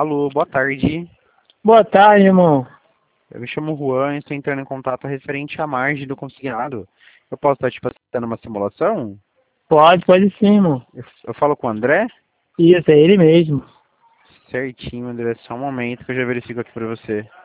Alô, boa tarde. Boa tarde, irmão. Eu me chamo Juan e estou entrando em contato referente à margem do consignado. Eu posso estar te passando uma simulação? Pode sim, irmão. Eu falo com o André? Isso, é ele mesmo. Certinho, André. Só um momento que eu já verifico aqui para você.